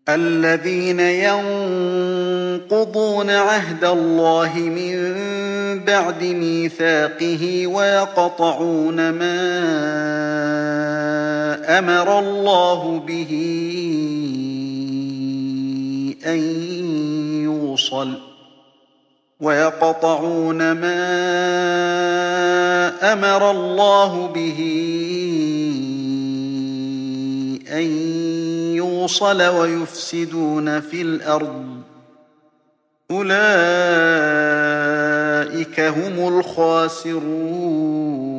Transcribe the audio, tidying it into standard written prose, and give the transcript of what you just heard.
الذين ينقضون عهد الله من بعد ميثاقه ويقطعون ما أمر الله به أن يوصل ويفسدون في الأرض أولئك هم الخاسرون